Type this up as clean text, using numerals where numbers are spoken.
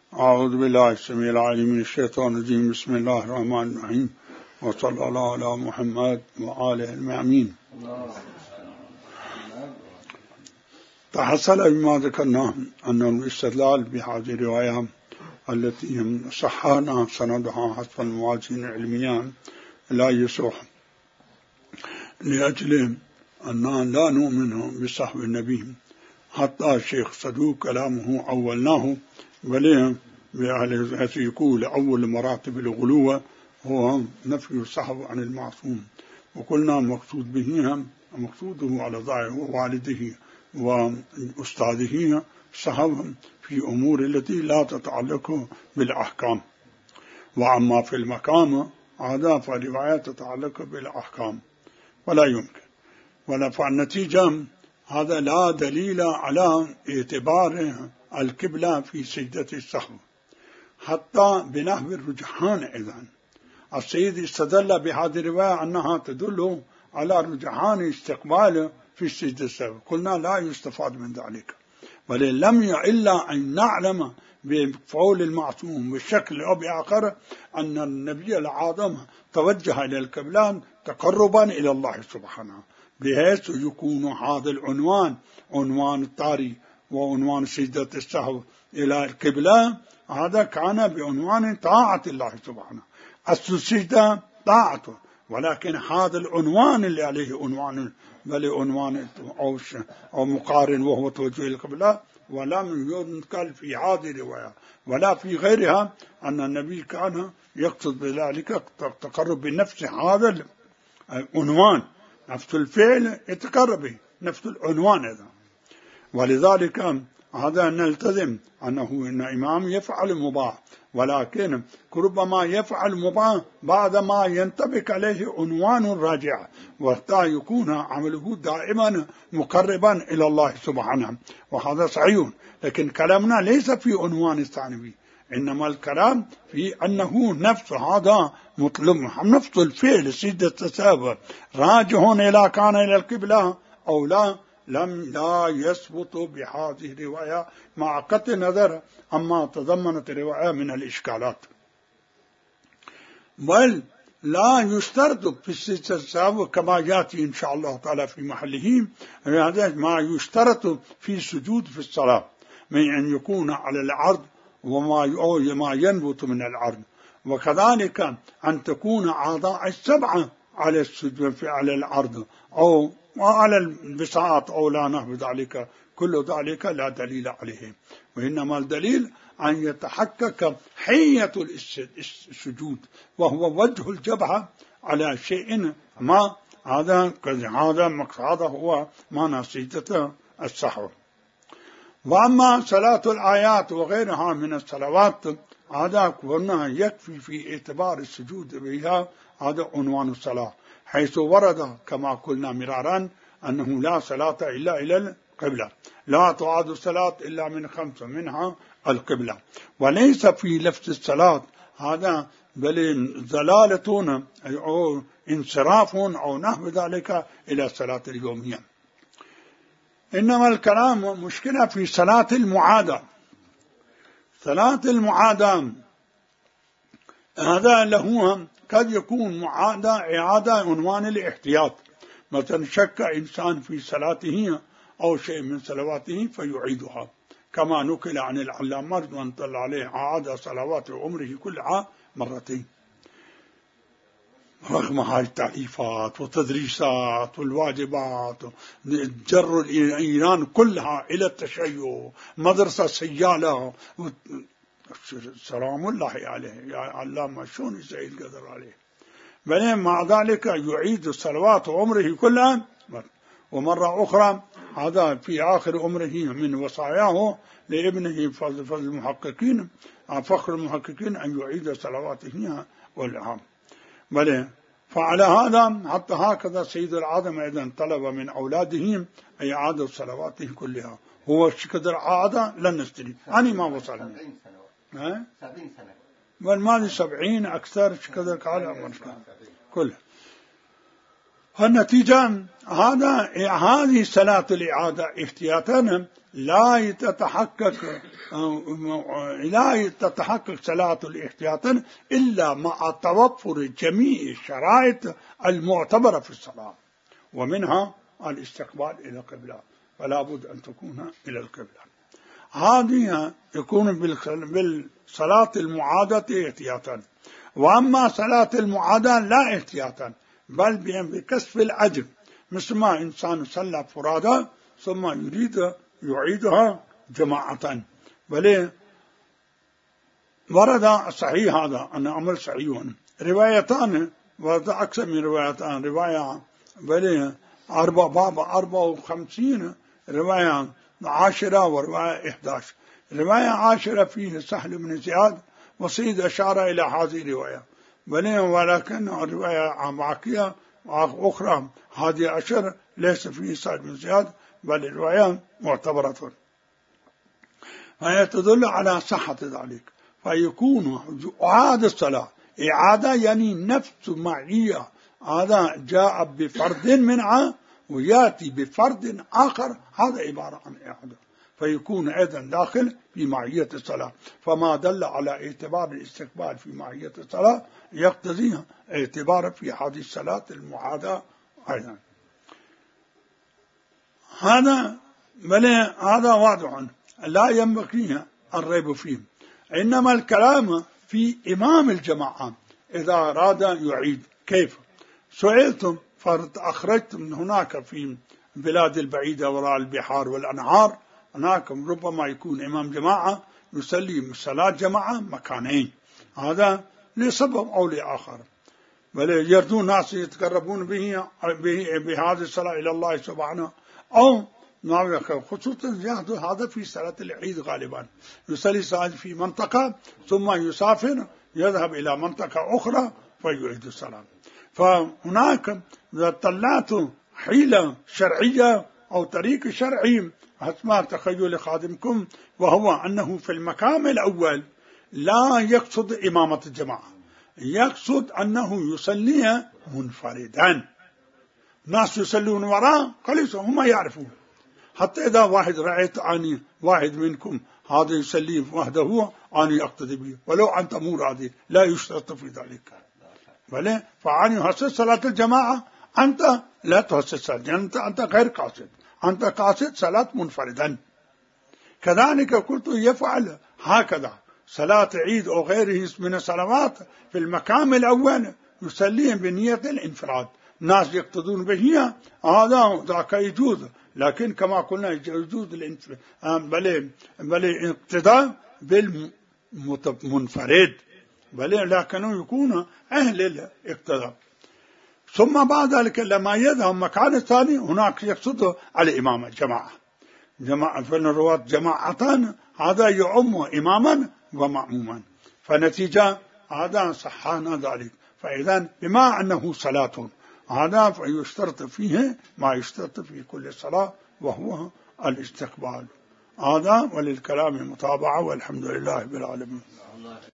أعوذ بالله السميع العليم من الشيطان الرجيم. بسم الله الرحمن الرحيم، وصلى الله على محمد وآله المأمين. تحصل بما ذكرنا أن الاستدلال بهذه الرواية التي صححنا سندها حسب الموازين العلمية لا يصح، لأجل أننا لا نؤمن بصحب النبي حتى الشيخ صدوق كلامه أولناه، بل بأهل يقول أول مراتب الغلو هو نفي الصحب عن المعصوم، وقلنا مقصوده على ظاهر والده وأستاذه صحب في أمور التي لا تتعلق بالأحكام، وأما في المقام هذا فرواية تتعلق بالأحكام ولا يمكن، ولا فالنتيجة هذا لا دليل على اعتبار القبلة في سجدة السهو حتى بنحو الرجحان. إذن السيد استدل بهذه الرواية أنها تدل على رجحان استقبال في سجدة السهو، قلنا لا يستفاد من ذلك، بل لم إلا أن نعلم بفعول المعصوم بالشكل أو بآخر أن النبي العظيم توجه إلى القبلة تقربا إلى الله سبحانه، بحيث يكون هذا العنوان عنوان الطاري وعنوان سجدة السهو إلى القبلة هذا كان بعنوان طاعة الله سبحانه، السجدة طاعته، ولكن هذا العنوان اللي عليه عنوان بل عنوان أو مقارن وهو توجه القبلة، ولم ينقل في هذه الرواية ولا في غيرها أن النبي كان يقصد بذلك التقرب بنفس هذا العنوان، نفس الفعل يتقرب به نفس العنوان هذا. ولذلك هذا نلتزم أنه إن إمام يفعل مباح، ولكن ربما يفعل مباح بعدما ينطبق عليه عنوان راجع، وحتى يكون عمله دائما مقربا إلى الله سبحانه، وهذا صحيح. لكن كلامنا ليس في عنوان الثانوي، إنما الكلام في أنه نفس هذا مطلب نفس الفعل سجدة السهو راجع إلى كان إلى القبلة أو لا لا يثبت بهذه الرواية، مع قطع النظر أما تضمنت الرواية من الإشكالات. بل لا يشترط في سجدة السهو كما يأتي إن شاء الله تعالى في محله هذا ما يشترط في سجود في الصلاة من أن يكون على العرض وما ينبت من العرض، وكذلك أن تكون أعضاء السبعة على السجود على العرض أو وعلى البساط أو لا نحو ذلك، كل ذلك لا دليل عليه، وإنما الدليل أن يتحقق حية السجود وهو وجه الجبهة على شيء ما، هذا هو معنى سجدة السهو. وأما صلاة الآيات وغيرها من الصلوات هذا كنا يكفي في اعتبار السجود بها، هذا عنوان الصلاة، حيث ورد كما قلنا مرارا أنه لا صلاة إلا إلى القبلة، لا تعاد الصلاة إلا من 5 منها القبلة، وليس في لفظ الصلاة هذا بل ضلالة أو انصراف أو نحو ذلك إلى الصلاة اليومية. إنما الكلام مشكلة في صلاة المعادة. صلاة المعادة هذا له قد يكون إعادة عنوان الاحتياط، مثلا شك إنسان في صلاته أو شيء من صلواته فيعيدها، كما نقل عن العلامة من طلع عليه أعاد صلوات عمره كلها 2 مرات، رغم هاي التعريفات والتدريسات والواجبات، جر الإيران كلها إلى التشيع، مدرسة سيالة، سلام الله عليه يا علامة شون سيد قدر عليه، بل مع ذلك يعيد الصلوات عمره كلها. ومرة أخرى هذا في آخر عمره من وصاياه لابنه فضل المحققين فخر المحققين أن يعيد صلواته والعام، بل فعلى هذا حتى هكذا سيد العظم أيضا طلب من أولاده أن يعادوا صلواته كلها، هو قدر عادة لن نستري أنا ما وصل 70 سنة والماضي 70 أكثر قدر قال كله. فالنتيجة هذه صلاة الإعادة احتياطا لا تتحقق صلاة الاحتياط إلا مع توفر جميع الشرائط المعتبرة في الصلاة، ومنها الاستقبال إلى القبلة، فلا بد أن تكون إلى القبلة. هذه يكون بالصلاة المعادة احتياطا. وأما صلاة المعادة لا احتياطا بل بكسف العجب، مثل ما إنسان صلى فرادى ثم يريد يعيدها جماعة، بل ورد صحيح هذا أن أمر صحيح. روايتان ورد أكثر من روايتان، رواية بل باب 54 رواية 10 ورواية 11. رواية 10 فيه سهل بن زياد وسيد أشار إلى هذه الرواية، ولكن رواية باقية أخرى هذه 10 ليس فيه سهل بن زياد بل الرواية معتبرة، فهي تدل على صحة ذلك. فيكون إعادة الصلاة إعادة يعني نفس معية، هذا جاء بفرد منها ويأتي بفرد آخر، هذا عبارة عن إعادة، فيكون أيضا داخل في معية الصلاة. فما دل على اعتبار الاستقبال في معية الصلاة يقتضي اعتبار في هذه الصلاة المعادة أيضا. هذا واضح لا ينبغي الريب فيه. إنما الكلام في إمام الجماعة إذا أراد يعيد كيف. سئلتم فأخرجتم من هناك في البلاد البعيدة وراء البحار والأنهار، هناك ربما يكون إمام جماعة يصلي صلاة جماعة مكانين، هذا لسبب أو لآخر، بل يردون ناس يتقربون بهذه الصلاة إلى الله سبحانه، أو خصوصا هذا في صلاة العيد غالبا يصلي صلاة في منطقة ثم يسافر يذهب إلى منطقة أخرى فيعيد الصلاة. فهناك طلعت حيلة شرعية أو طريق شرعي حسب تخيل خادمكم، وهو أنه في المقام الأول لا يقصد إمامة الجماعة، يقصد أنه يصلي منفردا، ناس يصلون وراء قليل هم يعرفون، حتى إذا واحد رأيت أني واحد منكم هذا يصلي وحده أني أقتدي به ولو أنت مو راضي، لا يشترط في ذلك، بل فأني يحسس صلاة الجماعة، أنت لا تحسس صلاة، أنت غير قاصد، أنت قاصد صلاة منفردا. كذلك قلت يفعل هكذا صلاة عيد أو غيره من الصلوات في المقام الأول يصلي بنية الانفراد، ناس يقتدون به، هذا ذاك يجوز، لكن كما قلنا يجوز بل اقتداء بالمنفرد، بل لكنه يكون أهل الاقتداء. ثم بعد ذلك لما يذهب مكان الثاني هناك يقصد على إمام الجماعة، في الرواة جماعتان، هذا يعم إماما ومأموما، فنتيجة هذا صحانا ذلك. فإذا بما أنه صلاة هذا فيشترط فيه ما يشترط في كل صلاة وهو الاستقبال، هذا وللكلام متابعة، والحمد لله بالعالمين.